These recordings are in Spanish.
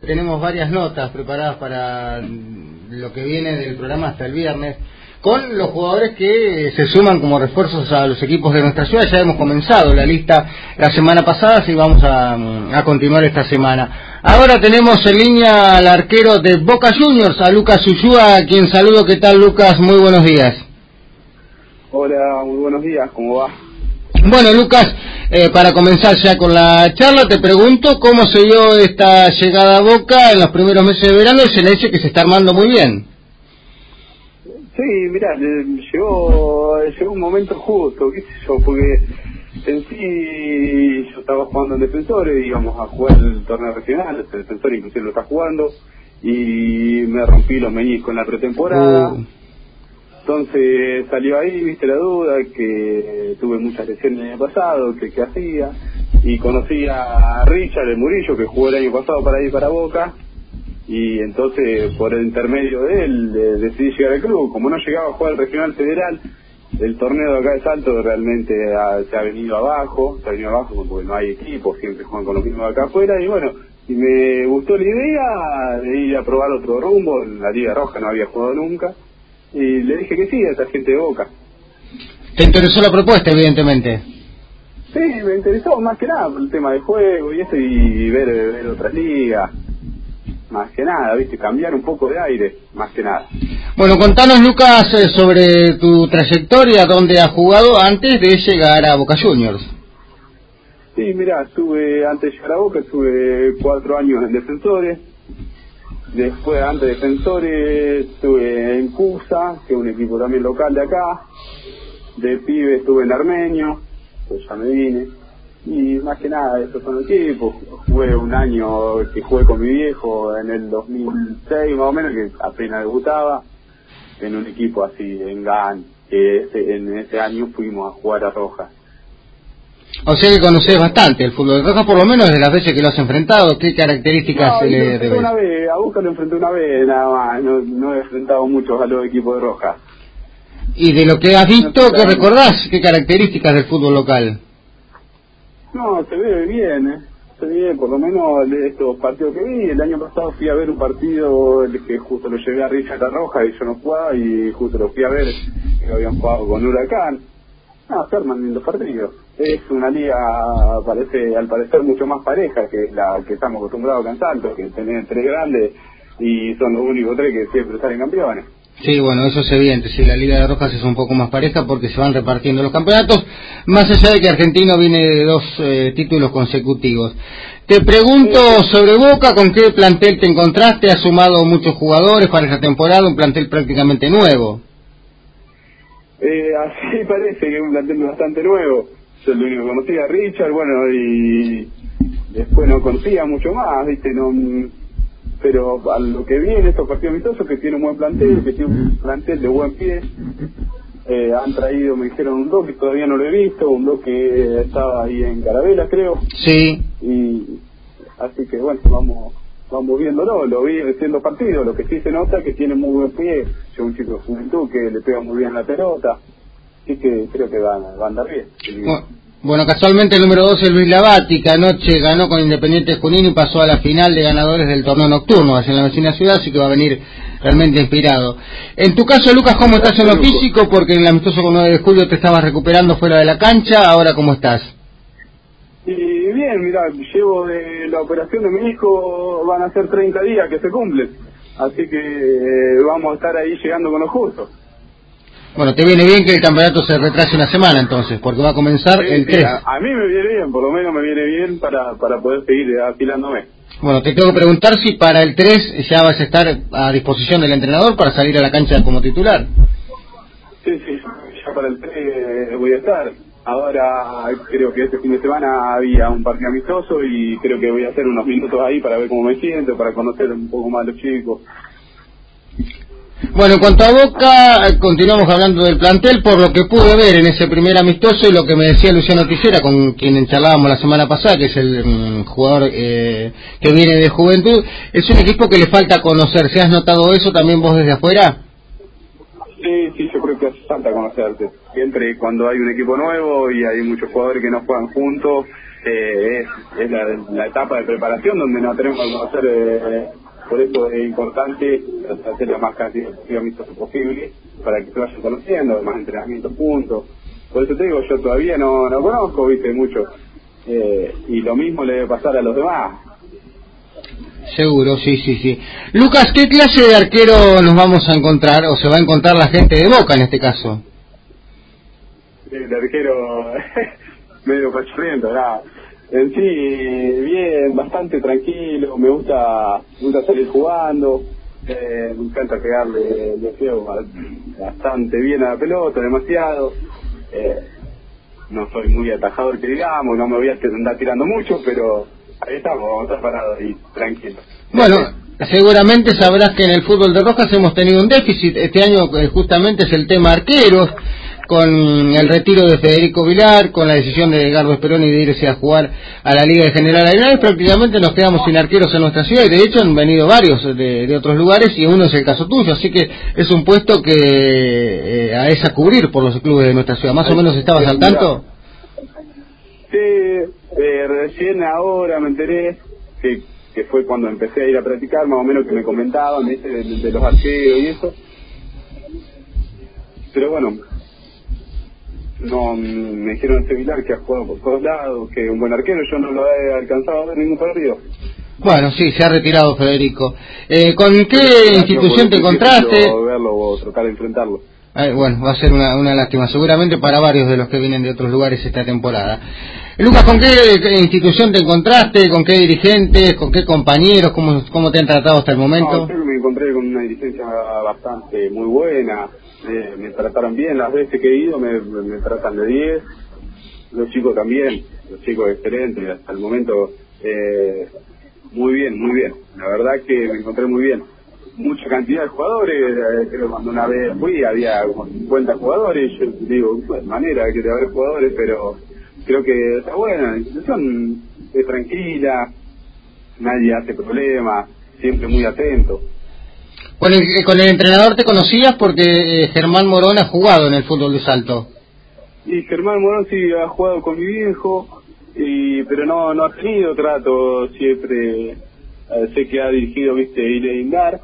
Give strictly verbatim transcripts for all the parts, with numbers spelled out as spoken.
tenemos varias notas preparadas para lo que viene del programa hasta el viernes, con los jugadores que se suman como refuerzos a los equipos de nuestra ciudad. Ya hemos comenzado la lista la semana pasada, así vamos a, a continuar esta semana. Ahora tenemos en línea al arquero de Boca Juniors, a Lucas Ullúa, a quien saludo. ¿Qué tal, Lucas? Muy buenos días. Hola, muy buenos días, ¿cómo va? Bueno, Lucas, eh, para comenzar ya con la charla, te pregunto cómo se dio esta llegada a Boca en los primeros meses de verano y se le dice que se está armando muy bien. Sí, mirá, llegó, llegó un momento justo, qué sé yo, porque en sí yo estaba jugando en Defensores, íbamos a jugar el torneo regional, el Defensor inclusive lo está jugando, y me rompí los meniscos en la pretemporada. Uh. Entonces salió ahí, viste la duda, que tuve muchas lesiones el año pasado, que qué hacía, y conocí a Richard, el Murillo, que jugó el año pasado para ir para Boca, y entonces por el intermedio de él de, decidí llegar al club. Como no llegaba a jugar el regional federal, el torneo de acá de Salto realmente ha, se ha venido abajo, se ha venido abajo porque no hay equipo, siempre juegan con los mismos de acá afuera, y bueno, y me gustó la idea de ir a probar otro rumbo. En la Liga Roja no había jugado nunca, y le dije que sí a esta gente de Boca. ¿Te interesó la propuesta, evidentemente? Sí, me interesó más que nada por el tema de juego y eso, y ver, ver otras ligas, más que nada, viste, cambiar un poco de aire, más que nada. Bueno, contanos, Lucas, sobre tu trayectoria, dónde has jugado antes de llegar a Boca Juniors. Sí, mirá, estuve, antes de llegar a Boca, estuve cuatro años en Defensores. Después, antes de Defensores, estuve en Cusa, que es un equipo también local de acá. De pibe estuve en Armenio, pues ya me vine. Y más que nada, esos son equipos. Jugué un año que jugué con mi viejo en el dos mil seis, más o menos, que apenas debutaba, en un equipo así, en GAN, que ese, en ese año fuimos a jugar a Rojas. O sea que conocés bastante el fútbol de Rojas, por lo menos de las veces que lo has enfrentado. ¿Qué características no, se le enfrenté una vez, a Boca lo enfrenté una vez nada más, no, no he enfrentado muchos a los equipos de Rojas. ¿Y de lo que has visto, no, qué recordás? ¿Qué características del fútbol local? No, se ve bien, ¿eh? Se ve bien, por lo menos de estos partidos que vi. El año pasado fui a ver un partido que justo lo llevé a Richard a Roja y yo no jugaba, y justo lo fui a ver, que habían jugado con Huracán. No, se arman en los partidos. Es una liga, parece, al parecer, mucho más pareja que la que estamos acostumbrados acá en Salto, que tienen tres grandes y son los únicos tres que siempre salen campeones. Sí, bueno, eso es evidente. Sí, la Liga de Rojas es un poco más pareja porque se van repartiendo los campeonatos, más allá de que Argentino viene de dos eh, títulos consecutivos. Te pregunto sobre Boca, ¿con qué plantel te encontraste? ¿Has sumado muchos jugadores para esta temporada? Un plantel prácticamente nuevo. Eh, así parece que es un plantel bastante nuevo. Yo lo único que conocía a Richard, bueno, y después no conocía mucho más, viste, no, pero a lo que vi en estos partidos amistosos, que tiene un buen plantel, que tiene un plantel de buen pie. Eh, han traído, me dijeron, un dos que todavía no lo he visto, un dos que estaba ahí en Carabela, creo. Sí. Y así que bueno, vamos vamos viéndolo, lo vi recién los partidos. Lo que sí se nota que tiene muy buen pie, es un chico de juventud que le pega muy bien la pelota, así que creo que va, va a andar bien. Bueno, casualmente el número dos es Luis Lavati, que anoche ganó con Independiente Junín y pasó a la final de ganadores del torneo nocturno hacia la vecina ciudad, así que va a venir realmente inspirado. En tu caso, Lucas, ¿cómo estás en lo físico? Porque en el amistoso con nueve de julio te estabas recuperando fuera de la cancha, ¿ahora cómo estás? Y bien, mira, llevo de la operación de mi hijo, van a ser treinta días que se cumplen, así que eh, vamos a estar ahí llegando con lo justo. Bueno, te viene bien que el campeonato se retrase una semana entonces, porque va a comenzar sí, el sí, tres. A, a mí me viene bien, por lo menos me viene bien para, para poder seguir afilándome. Bueno, te tengo que preguntar si para el tres ya vas a estar a disposición del entrenador para salir a la cancha como titular. Sí, sí, ya para el tres voy a estar. Ahora creo que este fin de semana había un partido amistoso y creo que voy a hacer unos minutos ahí para ver cómo me siento, para conocer un poco más a los chicos. Bueno, en cuanto a Boca, continuamos hablando del plantel, por lo que pude ver en ese primer amistoso y lo que me decía Luciano Tijera, con quien charlábamos la semana pasada, que es el um, jugador eh, que viene de Juventud, es un equipo que le falta conocer. ¿Se has notado eso también vos desde afuera? Sí, sí, yo creo que hace falta conocerte. Siempre cuando hay un equipo nuevo y hay muchos jugadores que no juegan juntos, eh, es, es la, la etapa de preparación donde nos tenemos que conocer, eh, por eso es importante hacer la más cantidad de amistosos posible para que se vayan conociendo, más entrenamientos juntos. Por eso te digo, yo todavía no, no conozco, viste, mucho, eh, y lo mismo le debe pasar a los demás. Seguro, sí, sí, sí. Lucas, ¿qué clase de arquero nos vamos a encontrar, o se va a encontrar la gente de Boca en este caso? El arquero medio pachorriento, nada. En sí, bien, bastante tranquilo, me gusta, me gusta salir jugando, eh, me encanta pegarle, le pego bastante bien a la pelota, demasiado. Eh, no soy muy atajador que digamos, no me voy a andar tirando mucho, pero ahí estamos, vamos a estar parados y tranquilos. Bueno, seguramente sabrás que en el fútbol de Rojas hemos tenido un déficit. Este año eh, justamente es el tema arqueros, con el retiro de Federico Vilar, con la decisión de Edgardo Speroni de irse a jugar a la Liga de General Arenales, prácticamente nos quedamos sin arqueros en nuestra ciudad, y de hecho han venido varios de, de otros lugares, y uno es el caso tuyo, así que es un puesto que eh, a esa cubrir por los clubes de nuestra ciudad. ¿Más o menos estabas al tanto? Sí, eh, recién ahora me enteré que, que fue cuando empecé a ir a practicar, más o menos que me comentaban, ¿viste? De, de los arqueros y eso. Pero bueno, no me dijeron este Vilar que ha jugado por todos lados, que es un buen arquero, yo no lo he alcanzado a ver ningún partido. Bueno, sí, se ha retirado Federico. Eh, ¿Con qué sí, institución te encontraste? Verlo o tratar de enfrentarlo. Eh, bueno, va a ser una, una lástima, seguramente para varios de los que vienen de otros lugares esta temporada. Lucas, ¿con qué, qué institución te encontraste? ¿Con qué dirigentes? ¿Con qué compañeros? ¿Cómo, cómo te han tratado hasta el momento? No, yo me encontré con una dirigencia bastante muy buena. Eh, me trataron bien, las veces que he ido me, me tratan de diez, los chicos también, los chicos excelentes, hasta el momento eh, muy bien, muy bien, la verdad que me encontré muy bien, mucha cantidad de jugadores, eh, creo que cuando una vez fui había como cincuenta jugadores, yo digo, pues manera que debe haber jugadores, pero creo que está buena, la institución es tranquila, nadie hace problemas, siempre muy atento. Con el, con el entrenador te conocías porque eh, Germán Morón ha jugado en el fútbol de Salto. Y Germán Morón sí ha jugado con mi viejo, y pero no no ha tenido trato, siempre eh, sé que ha dirigido, viste, Ir e Indar,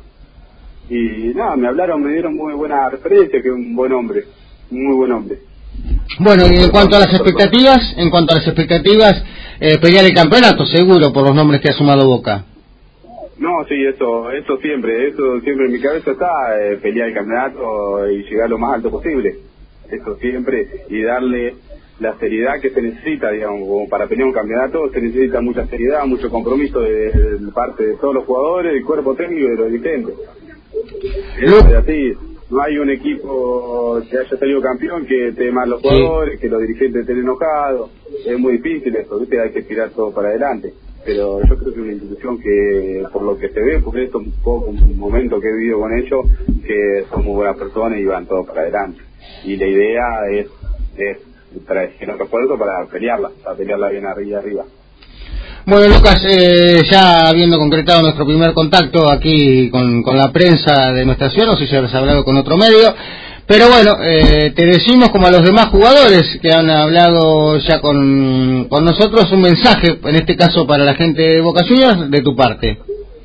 y nada, me hablaron, me dieron muy buena referencia, que es un buen hombre, muy buen hombre. Bueno, y en cuanto a las expectativas, en cuanto a las expectativas, eh, pelear el campeonato, seguro, por los nombres que ha sumado Boca. No, sí, eso eso siempre, eso siempre en mi cabeza está, eh, pelear el campeonato y llegar lo más alto posible, eso siempre, y darle la seriedad que se necesita, digamos, como para pelear un campeonato se necesita mucha seriedad, mucho compromiso de, de parte de todos los jugadores, del cuerpo técnico y de los dirigentes. Eso es así, no hay un equipo que haya salido campeón que esté mal los jugadores, sí, que los dirigentes estén enojados, es muy difícil eso, ¿viste? Hay que tirar todo para adelante. Pero yo creo que es una institución que, por lo que se ve, porque esto es un poco un momento que he vivido con ellos, que son muy buenas personas y van todo para adelante. Y la idea es, es traer otro esfuerzo para pelearla, para pelearla bien arriba arriba. Bueno, Lucas, eh, ya habiendo concretado nuestro primer contacto aquí con, con la prensa de nuestra ciudad, no sé si habrás hablado con otro medio, pero bueno, eh, te decimos como a los demás jugadores que han hablado ya con, con nosotros, un mensaje, en este caso para la gente de Boca Juniors, de tu parte.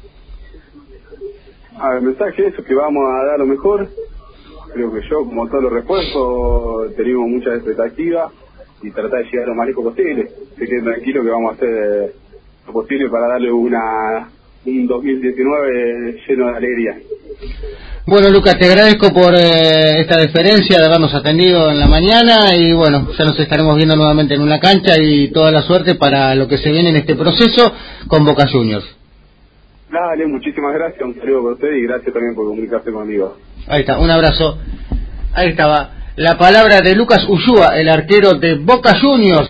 A ver, el mensaje es que vamos a dar lo mejor. Creo que yo, como todos los refuerzos, tenemos muchas expectativas y tratar de llegar lo más lejos posible. Se queden tranquilos que vamos a hacer lo posible para darle una un dos mil diecinueve lleno de alegría. Bueno, Lucas, te agradezco por eh, esta deferencia de habernos atendido en la mañana y bueno, ya nos estaremos viendo nuevamente en una cancha y toda la suerte para lo que se viene en este proceso con Boca Juniors. Dale, muchísimas gracias, un saludo por usted y gracias también por comunicarse conmigo. Ahí está, un abrazo. Ahí estaba la palabra de Lucas Ushua, el arquero de Boca Juniors.